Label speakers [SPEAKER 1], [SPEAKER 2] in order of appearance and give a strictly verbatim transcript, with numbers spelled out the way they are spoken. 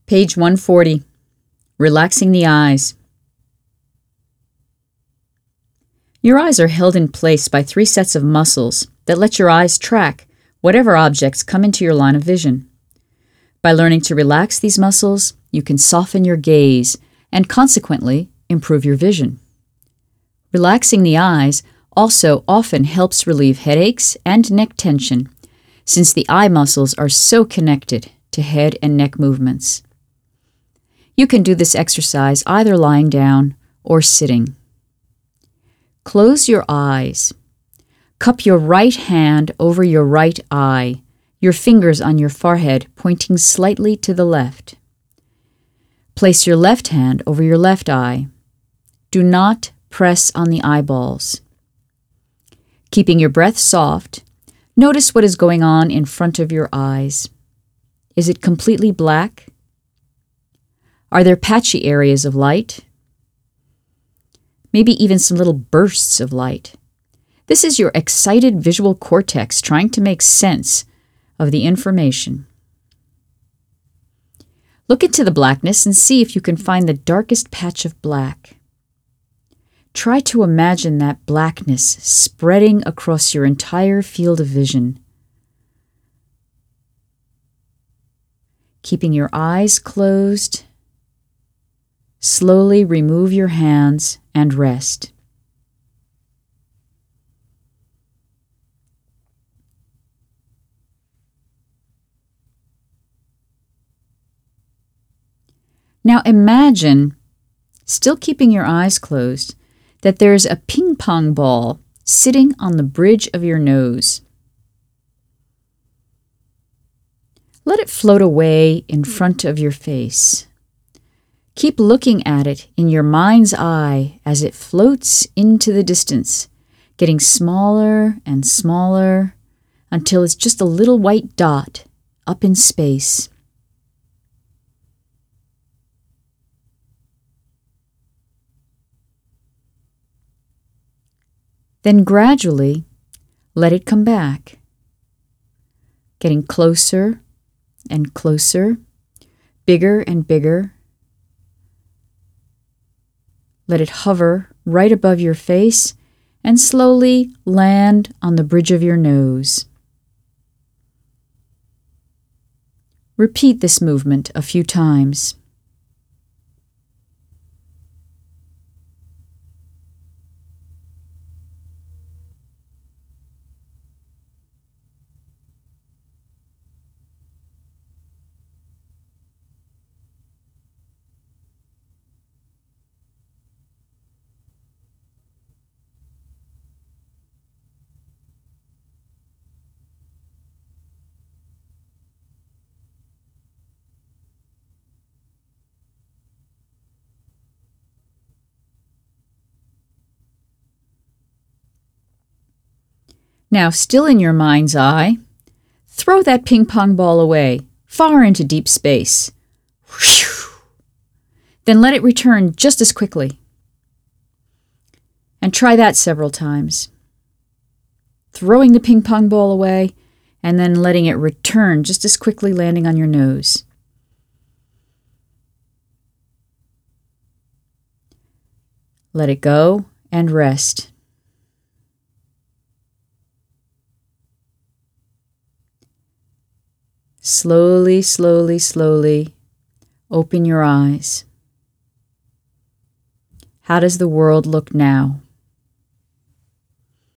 [SPEAKER 1] Page one forty. Relaxing the eyes. Your eyes are held in place by three sets of muscles that let your eyes track whatever objects come into your line of vision. By learning to relax these muscles, you can soften your gaze and consequently improve your vision. Relaxing the eyes also often helps relieve headaches and neck tension, since the eye muscles are so connected to head and neck movements. You can do this exercise either lying down or sitting. Close your eyes. Cup your right hand over your right eye, your fingers on your forehead pointing slightly to the left. Place your left hand over your left eye. Do not press on the eyeballs. Keeping your breath soft, notice what is going on in front of your eyes. Is it completely black? Are there patchy areas of light? Maybe even some little bursts of light. This is your excited visual cortex trying to make sense of the information. Look into the blackness and see if you can find the darkest patch of black. Try to imagine that blackness spreading across your entire field of vision. Keeping your eyes closed, slowly remove your hands and rest. Now imagine, still keeping your eyes closed, that there is a ping pong ball sitting on the bridge of your nose. Let it float away in front of your face. Keep looking at it in your mind's eye as it floats into the distance, getting smaller and smaller until it's just a little white dot up in space. Then gradually let it come back, getting closer and closer, bigger and bigger. Let it hover right above your face and slowly land on the bridge of your nose. Repeat this movement a few times. Now, still in your mind's eye, throw that ping pong ball away, far into deep space. Whew. Then let it return just as quickly. And try that several times. Throwing the ping pong ball away and then letting it return just as quickly, landing on your nose. Let it go and rest. Slowly, slowly, slowly, open your eyes. How does the world look now?